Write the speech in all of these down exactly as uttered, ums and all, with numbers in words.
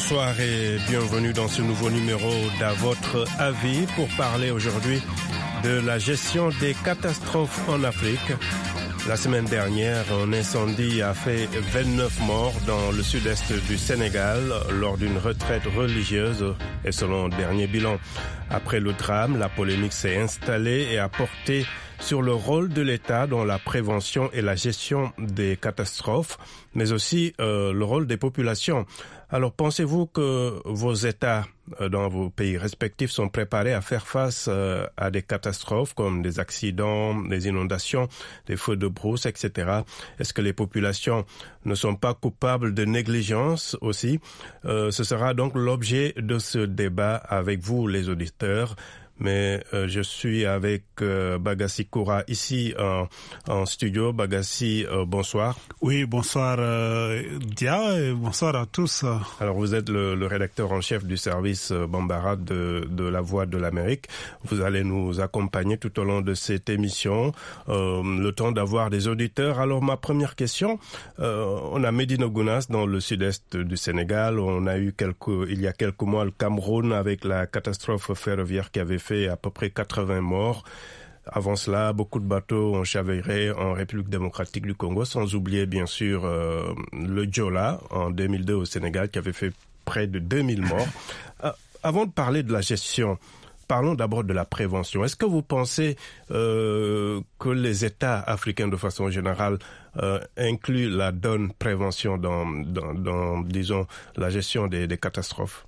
Bonsoir et bienvenue dans ce nouveau numéro d'À votre avis pour parler aujourd'hui de la gestion des catastrophes en Afrique. La semaine dernière, un incendie a fait vingt-neuf morts dans le sud-est du Sénégal lors d'une retraite religieuse et selon le dernier bilan. Après le drame, la polémique s'est installée et a porté sur le rôle de l'État dans la prévention et la gestion des catastrophes, mais aussi euh, le rôle des populations. Alors, pensez-vous que vos États euh, dans vos pays respectifs sont préparés à faire face euh, à des catastrophes comme des accidents, des inondations, des feux de brousse, et cetera. Est-ce que les populations ne sont pas coupables de négligence aussi? euh, Ce sera donc l'objet de ce débat avec vous, les auditeurs. Mais euh, je suis avec euh, Bagassi Koura ici en, en studio. Bagassi, euh, bonsoir. Oui, bonsoir euh, Dia et bonsoir à tous. Alors vous êtes le, le rédacteur en chef du service euh, Bambara de, de La Voix de l'Amérique. Vous allez nous accompagner tout au long de cette émission, euh, le temps d'avoir des auditeurs. Alors ma première question, euh, on a Médina Gounass dans le sud-est du Sénégal. On a eu quelques, il y a quelques mois le Cameroun avec la catastrophe ferroviaire qui avait fait à peu près quatre-vingts morts. Avant cela, beaucoup de bateaux ont chaviré en République démocratique du Congo, sans oublier bien sûr euh, le Djola en deux mille deux au Sénégal qui avait fait près de deux mille morts. Euh, avant de parler de la gestion, parlons d'abord de la prévention. Est-ce que vous pensez euh, que les États africains de façon générale euh, incluent la donne prévention dans, dans, dans disons, la gestion des, des catastrophes?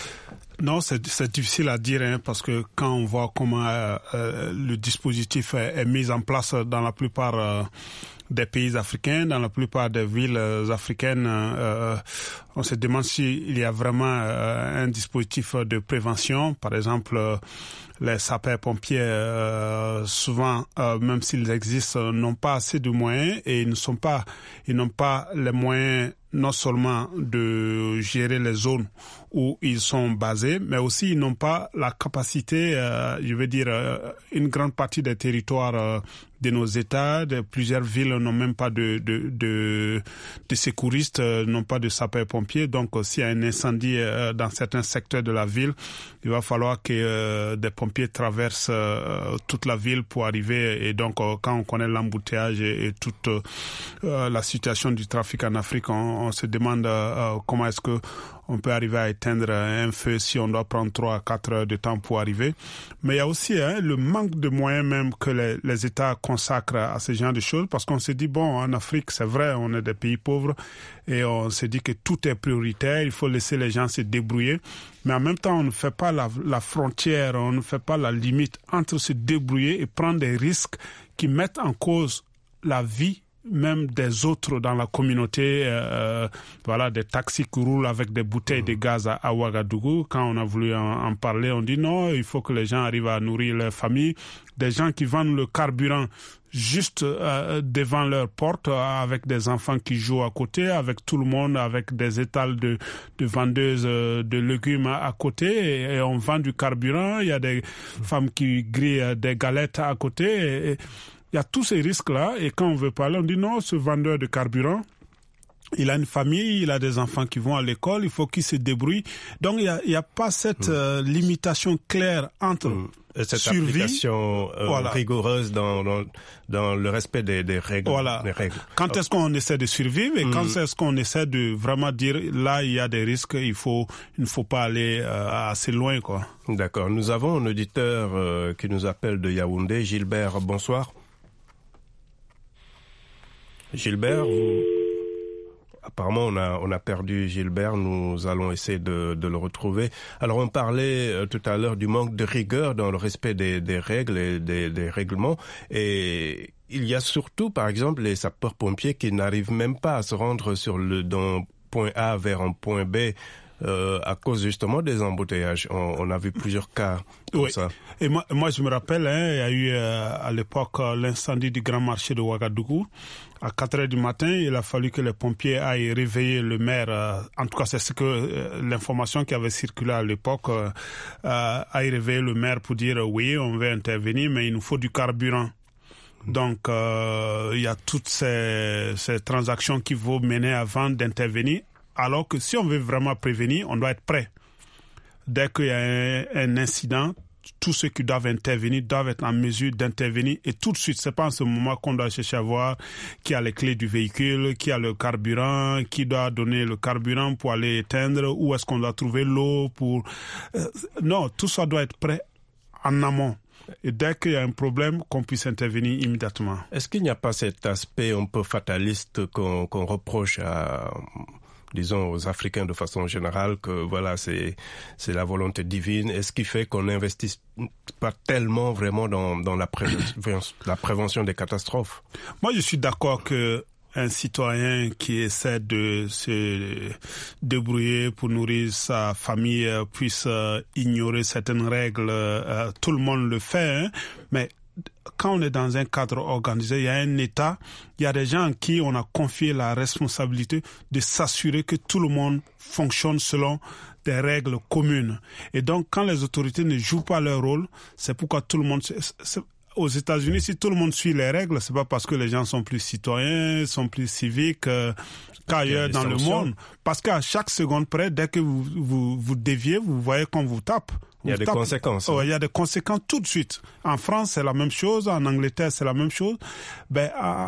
Non, c'est, c'est difficile à dire hein, parce que quand on voit comment euh, euh, le dispositif est, est mis en place dans la plupart euh, des pays africains, dans la plupart des villes euh, africaines, euh, on se demande s'il y a vraiment euh, un dispositif de prévention. Par exemple, euh, les sapeurs-pompiers, euh, souvent, euh, même s'ils existent, n'ont pas assez de moyens et ils ne sont pas, ils n'ont pas les moyens non seulement de gérer les zones où ils sont basés, mais aussi ils n'ont pas la capacité, euh, je veux dire, euh, une grande partie des territoires euh, de nos États, de plusieurs villes n'ont même pas de, de, de, de secouristes, euh, n'ont pas de sapeurs-pompiers. Donc, euh, s'il y a un incendie euh, dans certains secteurs de la ville, il va falloir que euh, des pompiers traversent euh, toute la ville pour arriver. Et donc, euh, quand on connaît l'embouteillage et, et toute euh, la situation du trafic en Afrique, on, on se demande euh, comment est-ce que on peut arriver à éteindre un feu si on doit prendre trois à quatre heures de temps pour arriver. Mais il y a aussi hein, le manque de moyens même que les, les États consacrent à ce genre de choses parce qu'on se dit, bon, en Afrique, c'est vrai, on est des pays pauvres et on se dit que tout est prioritaire, il faut laisser les gens se débrouiller. Mais en même temps, on ne fait pas la, la frontière, on ne fait pas la limite entre se débrouiller et prendre des risques qui mettent en cause la vie même des autres dans la communauté, euh, voilà, des taxis qui roulent avec des bouteilles mmh. de gaz à, à Ouagadougou. Quand on a voulu en, en parler, on dit non, il faut que les gens arrivent à nourrir leur famille. Des gens qui vendent le carburant juste euh, devant leur porte, euh, avec des enfants qui jouent à côté, avec tout le monde, avec des étals de, de vendeuses euh, de légumes à, à côté, et, et on vend du carburant. Il y a des mmh. femmes qui grillent des galettes à côté. Et, et, il y a tous ces risques-là, et quand on veut parler, on dit non, ce vendeur de carburant, il a une famille, il a des enfants qui vont à l'école, il faut qu'il se débrouille. Donc, il n'y a, il y a pas cette mmh. euh, limitation claire entre mmh. Et cette survie, application euh, voilà. rigoureuse dans, dans, dans le respect des, des règles. Voilà. Des règles. Quand est-ce qu'on essaie de survivre et mmh. quand est-ce qu'on essaie de vraiment dire, là, il y a des risques, il faut, il ne faut pas aller euh, assez loin, quoi. D'accord. Nous avons un auditeur euh, qui nous appelle de Yaoundé. Gilbert, bonsoir. Gilbert, vous... apparemment on a on a perdu Gilbert. Nous allons essayer de, de le retrouver. Alors on parlait euh, tout à l'heure du manque de rigueur dans le respect des, des règles et des, des règlements. Et il y a surtout, par exemple, les sapeurs-pompiers qui n'arrivent même pas à se rendre sur le d'un point A vers un point B. Euh, à cause justement des embouteillages. On, on a vu plusieurs cas comme oui. ça. Et moi, moi, je me rappelle, hein, il y a eu euh, à l'époque euh, l'incendie du grand marché de Ouagadougou. À quatre heures du matin, il a fallu que les pompiers aillent réveiller le maire. Euh, en tout cas, c'est ce que euh, l'information qui avait circulé à l'époque, euh, euh, aille réveiller le maire pour dire euh, oui, on veut intervenir, mais il nous faut du carburant. Donc, euh, il y a toutes ces, ces transactions qu'il faut mener avant d'intervenir. Alors que si on veut vraiment prévenir, on doit être prêt. Dès qu'il y a un, un incident, tous ceux qui doivent intervenir doivent être en mesure d'intervenir et tout de suite. C'est pas en ce moment qu'on doit chercher à voir qui a les clés du véhicule, qui a le carburant, qui doit donner le carburant pour aller éteindre, où est-ce qu'on doit trouver l'eau pour... Euh, non, tout ça doit être prêt en amont. Et dès qu'il y a un problème, qu'on puisse intervenir immédiatement. Est-ce qu'il n'y a pas cet aspect un peu fataliste qu'on, qu'on reproche à... disons aux Africains de façon générale, que voilà, c'est c'est la volonté divine, et ce qui fait qu'on n'investit pas tellement vraiment dans, dans la, prévention, la prévention des catastrophes. Moi, je suis d'accord que un citoyen qui essaie de se débrouiller pour nourrir sa famille puisse ignorer certaines règles. Euh, tout le monde le fait, hein, mais quand on est dans un cadre organisé, il y a un État, il y a des gens à qui on a confié la responsabilité de s'assurer que tout le monde fonctionne selon des règles communes. Et donc, quand les autorités ne jouent pas leur rôle, c'est pourquoi tout le monde... C'est, c'est, aux États-Unis, si tout le monde suit les règles, c'est pas parce que les gens sont plus citoyens, sont plus civiques euh, qu'ailleurs dans le monde. Parce qu'à chaque seconde près, dès que vous vous, vous déviez, vous voyez qu'on vous tape. Il y a des tape. conséquences. Oh, il y a des conséquences tout de suite. En France, c'est la même chose. En Angleterre, c'est la même chose. Ben,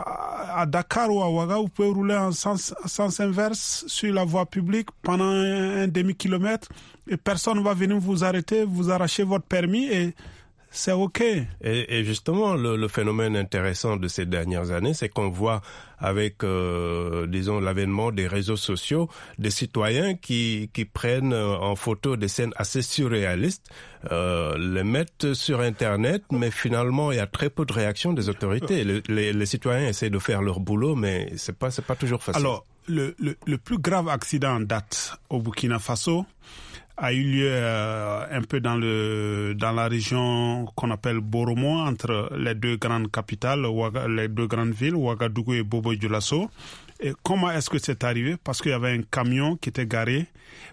à, à Dakar ou à Ouaga, vous pouvez rouler en sens, sens inverse sur la voie publique pendant un, un demi-kilomètre et personne ne va venir vous arrêter, vous arracher votre permis et c'est OK. Et, et justement, le, le phénomène intéressant de ces dernières années, c'est qu'on voit avec, euh, disons, l'avènement des réseaux sociaux, des citoyens qui, qui prennent en photo des scènes assez surréalistes, euh, les mettent sur Internet, mais finalement, il y a très peu de réactions des autorités. Les, les, les citoyens essaient de faire leur boulot, mais c'est pas, c'est pas toujours facile. Alors, le, le, le plus grave accident en date au Burkina Faso a eu lieu euh, un peu dans le dans la région qu'on appelle Boromo, entre les deux grandes capitales, Ouaga, les deux grandes villes, Ouagadougou et Bobo-Dioulasso. Et comment est-ce que c'est arrivé? Parce qu'il y avait un camion qui était garé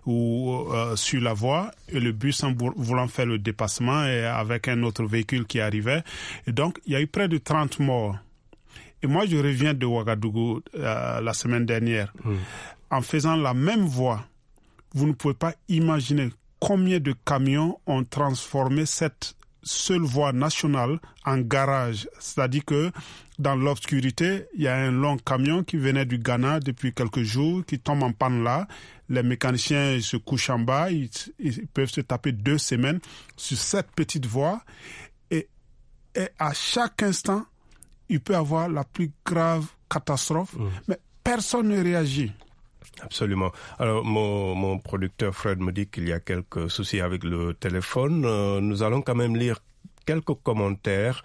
ou euh, sur la voie et le bus en voulant faire le dépassement et avec un autre véhicule qui arrivait. Et donc, il y a eu près de trente morts. Et moi, je reviens de Ouagadougou euh, la semaine dernière. Mmh. En faisant la même voie, vous ne pouvez pas imaginer combien de camions ont transformé cette seule voie nationale en garage. C'est-à-dire que dans l'obscurité, il y a un long camion qui venait du Ghana depuis quelques jours, qui tombe en panne là. Les mécaniciens ils se couchent en bas, ils, ils peuvent se taper deux semaines sur cette petite voie. Et, et à chaque instant, il peut y avoir la plus grave catastrophe, mmh. mais personne ne réagit. Absolument. Alors, mon, mon producteur Fred me dit qu'il y a quelques soucis avec le téléphone. Euh, nous allons quand même lire quelques commentaires.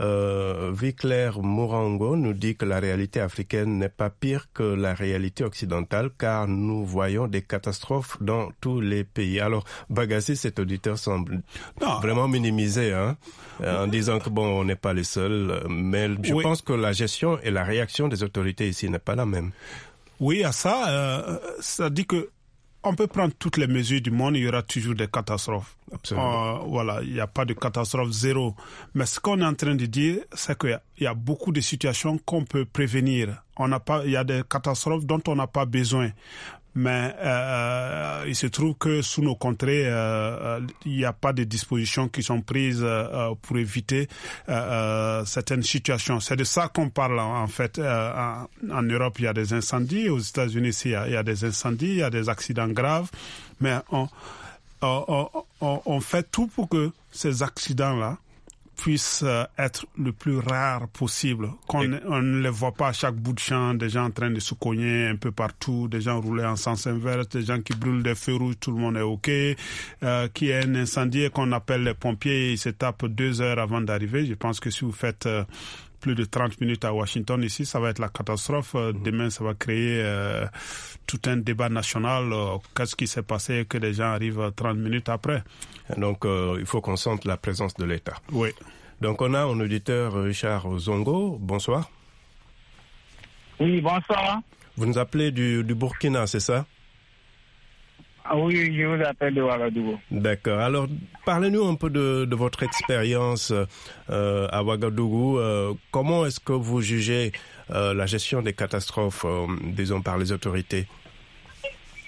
Euh, Viclair Mourango nous dit que la réalité africaine n'est pas pire que la réalité occidentale, car nous voyons des catastrophes dans tous les pays. Alors, Bagassi, cet auditeur semble non. vraiment minimisé, hein, en disant que bon, on n'est pas les seuls, mais je oui. pense que la gestion et la réaction des autorités ici n'est pas la même. Oui, à ça, euh, ça dit que on peut prendre toutes les mesures du monde, il y aura toujours des catastrophes. Absolument. Euh, voilà, il n'y a pas de catastrophe zéro. Mais ce qu'on est en train de dire, c'est qu'il y a, il y a beaucoup de situations qu'on peut prévenir. On n'a pas, il y a des catastrophes dont on n'a pas besoin. Mais euh, il se trouve que sous nos contrées, euh, il n'y a pas de dispositions qui sont prises euh, pour éviter euh, certaines situations. C'est de ça qu'on parle en fait. Euh, en, en Europe, il y a des incendies. Aux États-Unis, il y a, il y a des incendies, il y a des accidents graves. Mais on, on, on, on fait tout pour que ces accidents-là puissent être le plus rare possible, qu'on Et... on ne les voit pas à chaque bout de champ, des gens en train de se cogner un peu partout, des gens rouler en sens inverse, des gens qui brûlent des feux rouges, tout le monde est OK, euh, qui est un incendie qu'on appelle les pompiers, ils se tapent deux heures avant d'arriver. Je pense que si vous faites euh, plus de trente minutes à Washington ici, ça va être la catastrophe. Mmh. Demain, ça va créer euh, tout un débat national. Euh, qu'est-ce qui s'est passé que les gens arrivent trente minutes après? Donc, euh, il faut qu'on sente la présence de l'État. Oui. Donc, on a un auditeur, Richard Zongo. Bonsoir. Oui, bonsoir. Vous nous appelez du, du Burkina, c'est ça? Ah oui, je vous appelle de Ouagadougou. D'accord. Alors, parlez-nous un peu de, de votre expérience euh, à Ouagadougou. Euh, comment est-ce que vous jugez euh, la gestion des catastrophes, euh, disons, par les autorités?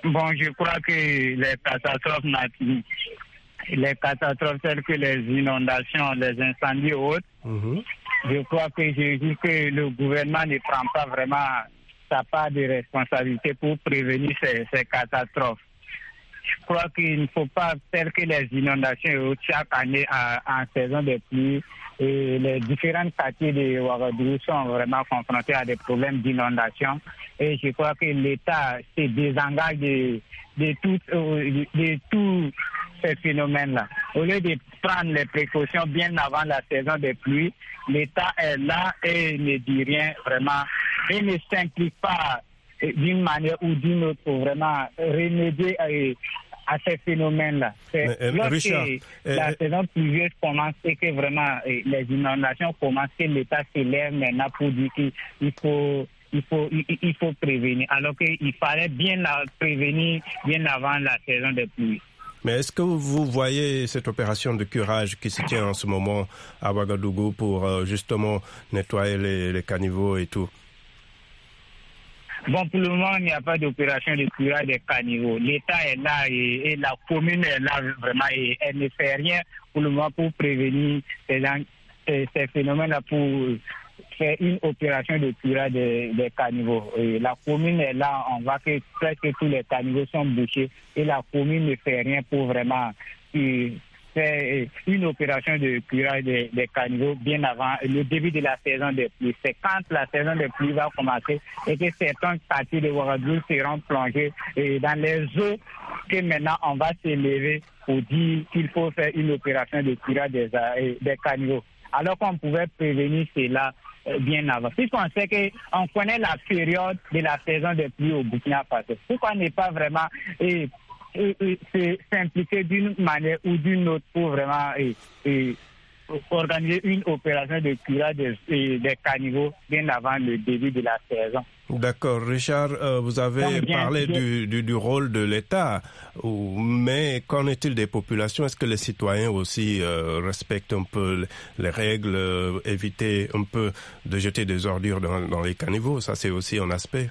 Bon, je crois que les catastrophes naturelles, les catastrophes telles que les inondations, les incendies ou autres, mmh. je crois que je dis que le gouvernement ne prend pas vraiment sa part de responsabilité pour prévenir ces, ces catastrophes. Je crois qu'il ne faut pas faire que les inondations et autres chaque année à, en saison de pluie. Et les différents quartiers de Ouagadougou sont vraiment confrontés à des problèmes d'inondation. Et je crois que l'État se désengage de, de tous de, de tout ces phénomènes-là. Au lieu de prendre les précautions bien avant la saison de pluie, l'État est là et ne dit rien vraiment et ne s'implique pas d'une manière ou d'une autre pour vraiment remédier à, à ces phénomènes-là. C'est euh, lorsque Richard, la euh, saison pluvieuse commence et que vraiment euh, les inondations commencent, que l'État se lève maintenant pour dire qu'il faut, il faut, il, il faut prévenir, alors qu'il fallait bien la prévenir bien avant la saison de pluie. Mais est-ce que vous voyez cette opération de curage qui se tient en ce moment à Ouagadougou pour euh, justement nettoyer les, les caniveaux et tout? Bon, pour le moment, il n'y a pas d'opération de curage des caniveaux. L'État est là et, et la commune est là vraiment et elle ne fait rien pour le moment pour prévenir ces, ces phénomènes-là, pour faire une opération de curage des, des caniveaux. Et la commune est là, on voit que presque tous les caniveaux sont bouchés et la commune ne fait rien pour vraiment euh, faire une opération de curage des, des caniveaux bien avant le début de la saison des pluies. C'est quand la saison des pluies va commencer et que certains quartiers de Ouagadougou seront plongés et dans les eaux que maintenant on va s'élever pour dire qu'il faut faire une opération de curage des, des caniveaux. Alors qu'on pouvait prévenir cela bien avant. Puisqu'on sait qu'on connaît la période de la saison des pluies au Burkina Faso. Pourquoi ne pas vraiment et, et, et, s'impliquer d'une manière ou d'une autre pour vraiment et, et, organiser une opération de curage des, des caniveaux bien avant le début de la saison. D'accord. Richard, euh, vous avez bien, parlé bien. Du, du, du rôle de l'État, mais qu'en est-il des populations? Est-ce que les citoyens aussi euh, respectent un peu les règles, euh, éviter un peu de jeter des ordures dans, dans les caniveaux? Ça, c'est aussi un aspect.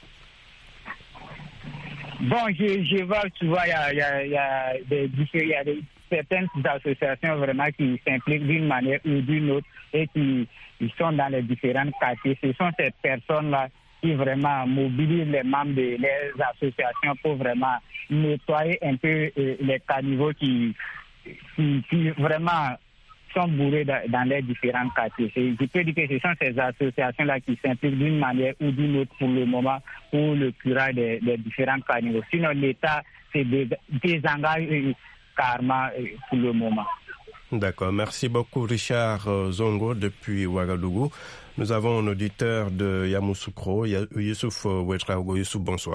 Bon, je, je vois souvent, il y a, y a, y a des, y a des certaines associations vraiment qui s'impliquent d'une manière ou d'une autre et qui ils sont dans les différents quartiers. Ce sont ces personnes-là qui vraiment mobilisent les membres de les associations pour vraiment nettoyer un peu euh, les caniveaux qui, qui, qui vraiment sont bourrés dans, dans les différents quartiers. Et je peux dire que ce sont ces associations-là qui s'impliquent d'une manière ou d'une autre pour le moment pour le curage des, des différents caniveaux. Sinon, l'État se désengage euh, carrément euh, pour le moment. D'accord. Merci beaucoup, Richard Zongo, depuis Ouagadougou. Nous avons un auditeur de Yamoussoukro, Youssouf Ouedraogo. Youssouf, bonsoir.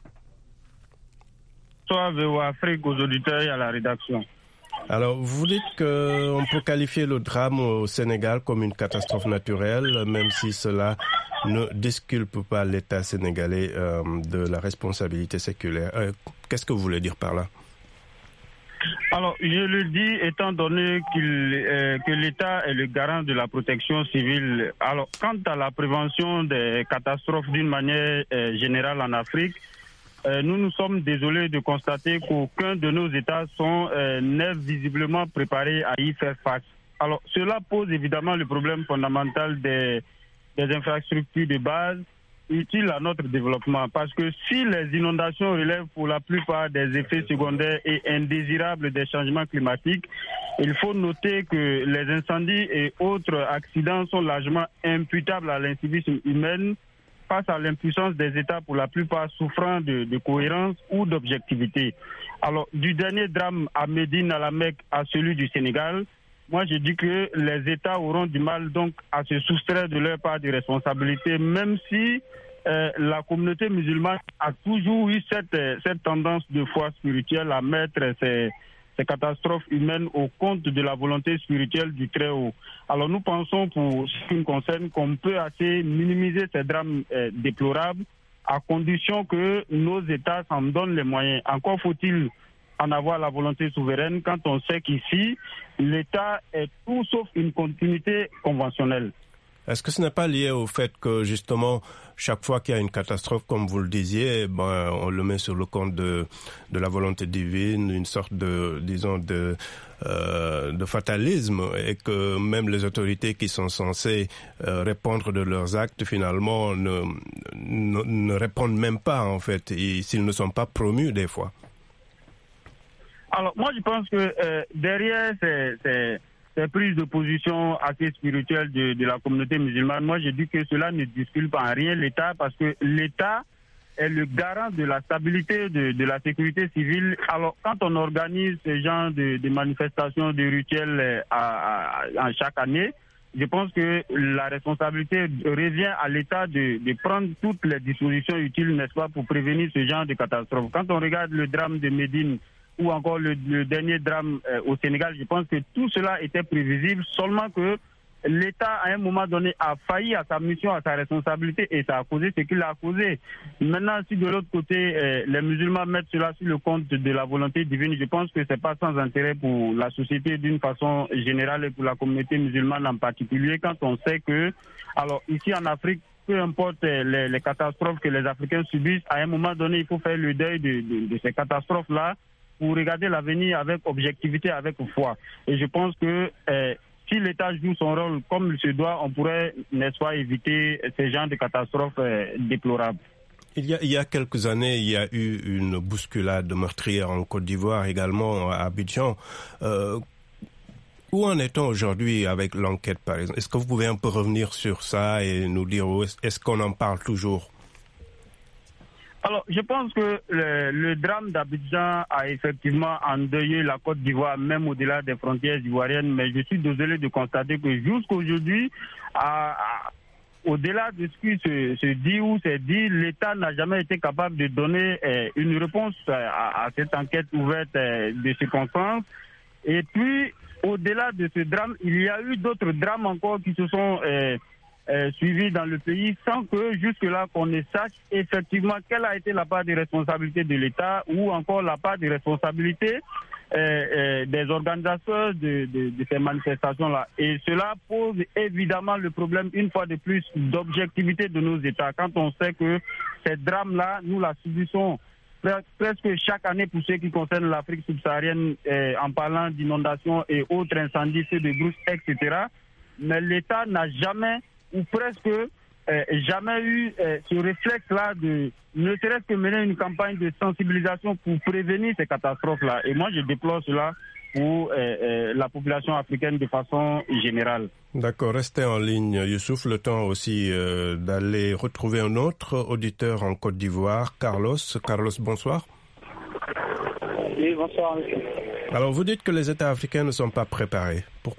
Bonsoir, V O Afrique, aux auditeurs et à la rédaction. Alors, vous dites qu'on peut qualifier le drame au Sénégal comme une catastrophe naturelle, même si cela ne disculpe pas l'État sénégalais euh, de la responsabilité séculaire. Euh, qu'est-ce que vous voulez dire par là? Alors, je le dis étant donné qu'il, euh, que l'État est le garant de la protection civile. Alors, quant à la prévention des catastrophes d'une manière euh, générale en Afrique, euh, nous nous sommes désolés de constater qu'aucun de nos États sont euh, n'est visiblement préparés à y faire face. Alors, cela pose évidemment le problème fondamental des, des infrastructures de base utile à notre développement, parce que si les inondations relèvent pour la plupart des effets secondaires et indésirables des changements climatiques, il faut noter que les incendies et autres accidents sont largement imputables à l'incivisme humain face à l'impuissance des États, pour la plupart souffrant de, de cohérence ou d'objectivité. Alors, du dernier drame à Médine, à la Mecque, à celui du Sénégal, moi, je dis que les États auront du mal donc à se soustraire de leur part de responsabilité, même si euh, la communauté musulmane a toujours eu cette, cette tendance de foi spirituelle à mettre ces, ces catastrophes humaines au compte de la volonté spirituelle du Très-Haut. Alors nous pensons, pour ce qui nous concerne, qu'on peut assez minimiser ces drames euh, déplorables, à condition que nos États s'en donnent les moyens. Encore faut-il en avoir la volonté souveraine quand on sait qu'ici, l'État est tout sauf une continuité conventionnelle. Est-ce que ce n'est pas lié au fait que, justement, chaque fois qu'il y a une catastrophe, comme vous le disiez, ben, on le met sur le compte de, de la volonté divine, une sorte de, disons, de, euh, de fatalisme, et que même les autorités qui sont censées euh, répondre de leurs actes, finalement, ne, ne, ne répondent même pas, en fait, et s'ils ne sont pas promus des fois. Alors, moi, je pense que euh, derrière ces, ces, ces prises de position assez spirituelles de, de la communauté musulmane, moi, je dis que cela ne disculpe en rien l'État, parce que l'État est le garant de la stabilité de, de la sécurité civile. Alors, quand on organise ce genre de, de manifestations, de rituels à, à, à chaque année, je pense que la responsabilité revient à l'État de, de prendre toutes les dispositions utiles, n'est-ce pas, pour prévenir ce genre de catastrophe. Quand on regarde le drame de Médine, ou encore le, le dernier drame euh, au Sénégal, je pense que tout cela était prévisible, seulement que l'État, à un moment donné, a failli à sa mission, à sa responsabilité, et ça a causé ce qu'il a causé. Maintenant, si de l'autre côté, euh, les musulmans mettent cela sur le compte de la volonté divine, je pense que c'est pas sans intérêt pour la société d'une façon générale et pour la communauté musulmane en particulier, quand on sait que, alors ici en Afrique, peu importe les, les catastrophes que les Africains subissent, à un moment donné, il faut faire le deuil de, de, de ces catastrophes-là, pour regarder l'avenir avec objectivité, avec foi. Et je pense que euh, si l'État joue son rôle comme il se doit, on pourrait, n'est-ce pas, éviter ces genres de catastrophes euh, déplorables. Il y, a, il y a quelques années, il y a eu une bousculade meurtrière en Côte d'Ivoire, également à Abidjan. Euh, où en est-on aujourd'hui avec l'enquête, par exemple? Est-ce que vous pouvez un peu revenir sur ça et nous dire où est-ce, est-ce qu'on en parle toujours? Alors, je pense que le, le drame d'Abidjan a effectivement endeuillé la Côte d'Ivoire, même au-delà des frontières ivoiriennes, mais je suis désolé de constater que jusqu'aujourd'hui, à, à, au-delà de ce qui se, se dit ou s'est dit, l'État n'a jamais été capable de donner euh, une réponse à, à cette enquête ouverte euh, de circonstances. Et puis, au-delà de ce drame, il y a eu d'autres drames encore qui se sont... Euh, Euh, suivi dans le pays sans que jusque-là qu'on ne sache effectivement quelle a été la part de responsabilité de l'État ou encore la part de responsabilité euh, euh, des organisateurs de, de, de ces manifestations-là. Et cela pose évidemment le problème, une fois de plus, d'objectivité de nos États. Quand on sait que ces drames-là, nous la subissons presque chaque année pour ce qui concerne l'Afrique subsaharienne, euh, en parlant d'inondations et autres incendies, feux de brousse, et cetera. Mais l'État n'a jamais ou presque euh, jamais eu euh, ce réflexe-là de ne serait-ce que mener une campagne de sensibilisation pour prévenir ces catastrophes-là. Et moi, je déplore cela pour euh, euh, la population africaine de façon générale. D'accord, restez en ligne, Youssouf. Le temps aussi euh, d'aller retrouver un autre auditeur en Côte d'Ivoire, Carlos. Carlos, bonsoir. Oui, bonsoir, monsieur. Alors, vous dites que les États africains ne sont pas préparés. Pourquoi ?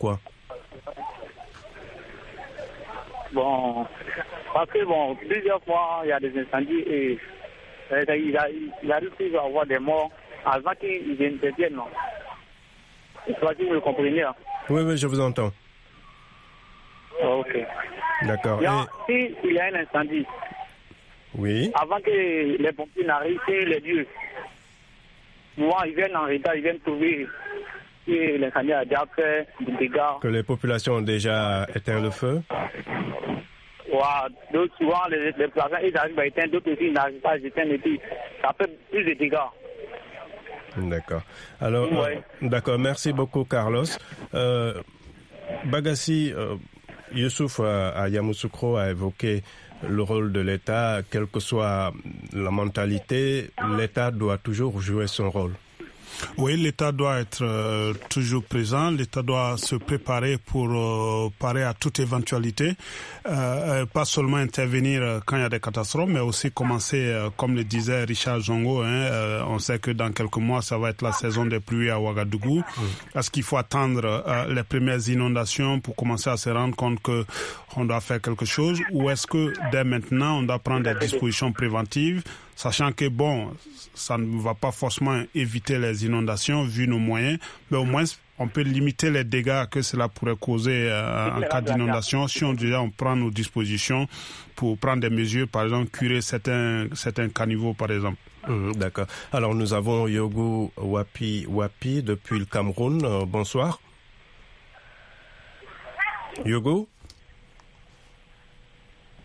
Bon, parce que bon, plusieurs fois, il y a des incendies et euh, il, a, il arrive toujours à avoir des morts avant qu'ils interviennent. Je crois que vous le comprenez. Hein. Oui, oui, je vous entends. Oh, ok. D'accord. Si et... il y a un incendie, oui. Avant que les pompiers n'arrivent sur les lieux, moi, ils viennent en retard, ils viennent trouver que l'incendie a déjà fait des dégâts. Que les populations ont déjà éteint le feu. Ouais, d'autres, souvent, les, les populations, ils arrivent à éteindre, d'autres aussi n'arrivent pas à éteindre, et puis ça fait plus de dégâts. D'accord. Alors, ouais. euh, d'accord, merci beaucoup, Carlos. Euh, Bagassi, euh, Youssouf euh, à Yamoussoukro a évoqué le rôle de l'État. Quelle que soit la mentalité, l'État doit toujours jouer son rôle. Oui, l'État doit être euh, toujours présent. L'État doit se préparer pour euh, parer à toute éventualité. Euh, pas seulement intervenir quand il y a des catastrophes, mais aussi commencer, euh, comme le disait Richard Zongo, hein, euh, on sait que dans quelques mois, ça va être la saison des pluies à Ouagadougou. Mmh. Est-ce qu'il faut attendre euh, les premières inondations pour commencer à se rendre compte que on doit faire quelque chose, ou est-ce que dès maintenant, on doit prendre des dispositions préventives, sachant que, bon, ça ne va pas forcément éviter les inondations vu nos moyens, mais au moins, on peut limiter les dégâts que cela pourrait causer euh, en cas d'inondation si on, déjà, on prend nos dispositions pour prendre des mesures, par exemple, curer certains, certains caniveaux, par exemple. Mmh, d'accord. Alors, nous avons Yogo Wapi Wapi depuis le Cameroun. Euh, bonsoir. Yogo?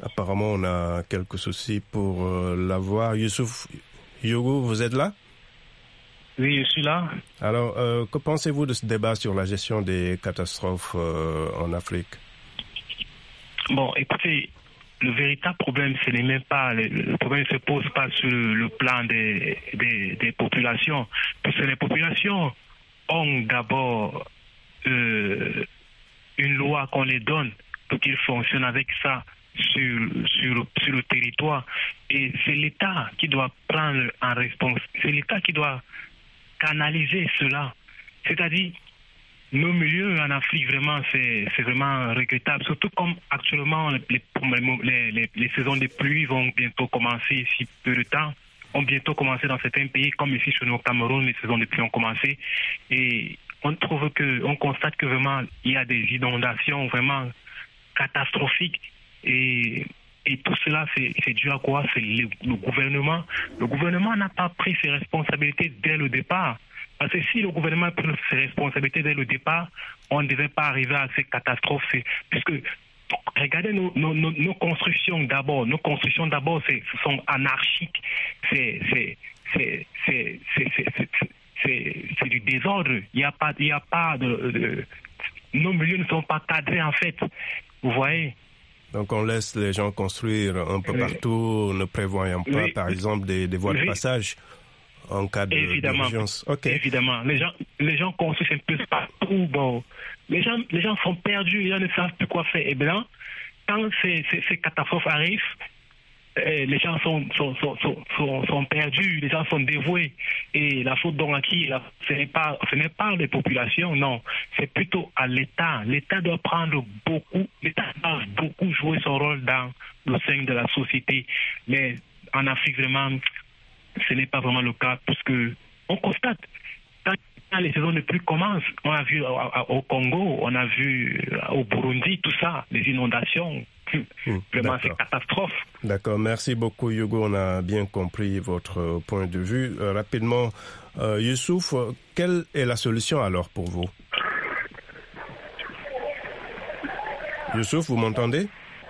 Apparemment, on a quelques soucis pour euh, l'avoir. Youssouf Yougou, vous êtes là? Oui, je suis là. Alors, euh, que pensez-vous de ce débat sur la gestion des catastrophes euh, en Afrique? Bon, écoutez, le véritable problème, ce n'est même pas, le, le problème ne se pose pas sur le, le plan des, des, des populations, parce que les populations ont d'abord euh, une loi qu'on les donne pour qu'ils fonctionnent avec ça sur, sur, sur le territoire. Et c'est l'État qui doit prendre en responsabilité, c'est l'État qui doit canaliser cela. C'est-à-dire, nos milieux en Afrique, vraiment, c'est, c'est vraiment regrettable. Surtout comme actuellement, les, les, les, les saisons de pluie vont bientôt commencer ici, peu de temps, ont bientôt commencé dans certains pays, comme ici chez nous au Cameroun, les saisons de pluie ont commencé. Et on trouve que, on constate que vraiment, il y a des inondations vraiment catastrophiques. Et, et tout cela, c'est, c'est dû à quoi? C'est le, le gouvernement. Le gouvernement n'a pas pris ses responsabilités dès le départ. Parce que si le gouvernement a pris ses responsabilités dès le départ, on ne devait pas arriver à ces catastrophes. C'est, puisque, regardez nos, nos, nos, nos constructions d'abord. Nos constructions d'abord, c'est, ce sont anarchiques. C'est, c'est, c'est, c'est, c'est, c'est, c'est, c'est, c'est du désordre. Il n'y a pas, il n'y a pas de, de... Nos milieux ne sont pas cadrés, en fait. Vous voyez? Donc on laisse les gens construire un peu oui. partout, ne prévoyant pas, oui. par exemple, des, des voies oui. de passage en cas de, évidemment, d'urgence. Okay. Évidemment, les gens, les gens construisent un peu partout. Bon, les gens, les gens sont perdus, les gens ne savent plus quoi faire. Et bien, quand ces, ces, ces catastrophes arrivent, eh, les gens sont, sont, sont, sont, sont perdus, les gens sont dévoués. Et la faute donc à qui? Ce n'est pas, ce n'est pas les populations, non. C'est plutôt à l'État. L'État doit prendre beaucoup, l'État doit beaucoup jouer son rôle dans le sein de la société. Mais en Afrique, vraiment, ce n'est pas vraiment le cas, puisque on constate, quand les saisons de pluie commencent, on a vu au Congo, on a vu au Burundi, tout ça, les inondations. Mmh, Vraiment, d'accord. C'est catastrophe. D'accord, merci beaucoup Yougou, on a bien compris votre point de vue. Euh, rapidement, euh, Youssouf, quelle est la solution alors pour vous? Youssouf, vous m'entendez?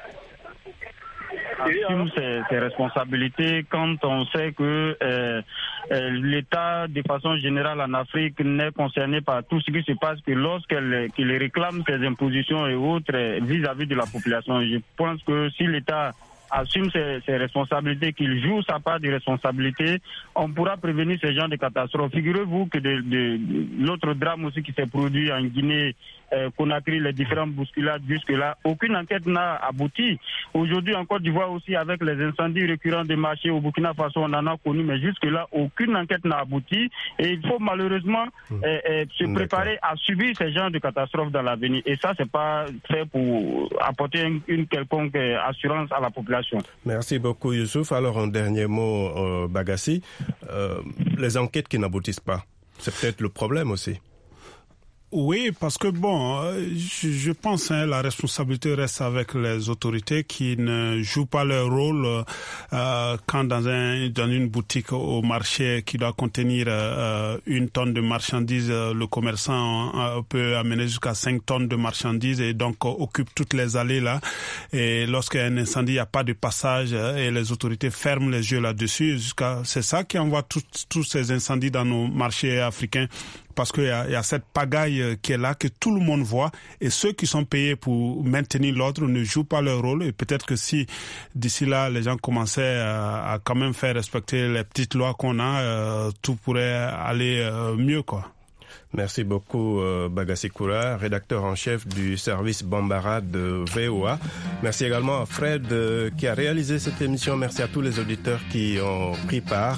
Assume ses, ses responsabilités quand on sait que euh, euh, l'État, de façon générale en Afrique, n'est concerné par tout ce qui se passe que lorsqu'il réclame ses impositions et autres euh, vis-à-vis de la population. Je pense que si l'État assume ses, ses responsabilités, qu'il joue sa part de responsabilité, on pourra prévenir ce genre de catastrophes. Figurez-vous que de, de, de l'autre drame aussi qui s'est produit en Guinée, euh, Conakry, les différentes bousculades jusque-là, aucune enquête n'a abouti. Aujourd'hui en Côte d'Ivoire aussi, avec les incendies récurrents des marchés au Burkina Faso, on en a connu, mais jusque-là, aucune enquête n'a abouti. Et il faut malheureusement euh, euh, se D'accord. préparer à subir ce genre de catastrophes dans l'avenir. Et ça, c'est pas fait pour apporter une, une quelconque assurance à la population. Merci beaucoup Youssouf. Alors un dernier mot, euh, Bagassi. Euh, les enquêtes qui n'aboutissent pas, c'est peut-être le problème aussi. Oui, parce que bon, je, je pense hein, la responsabilité reste avec les autorités qui ne jouent pas leur rôle euh, quand dans un dans une boutique au marché qui doit contenir euh, une tonne de marchandises, euh, le commerçant euh, peut amener jusqu'à cinq tonnes de marchandises et donc euh, occupe toutes les allées là. Et lorsqu'il y a un incendie, il n'y a pas de passage euh, et les autorités ferment les yeux là-dessus. Jusqu'à c'est ça qui envoie tous ces incendies dans nos marchés africains. Parce qu'il y a, il y a cette pagaille qui est là, que tout le monde voit, et ceux qui sont payés pour maintenir l'ordre ne jouent pas leur rôle. Et peut-être que si d'ici là, les gens commençaient à, à quand même faire respecter les petites lois qu'on a, euh, tout pourrait aller euh, mieux, quoi. Merci beaucoup euh, Bagassi Koura, rédacteur en chef du service Bambara de V O A. Merci également à Fred euh, qui a réalisé cette émission. Merci à tous les auditeurs qui ont pris part.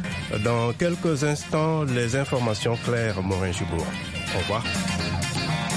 Dans quelques instants, les informations claires, Morin Jubour. Au revoir.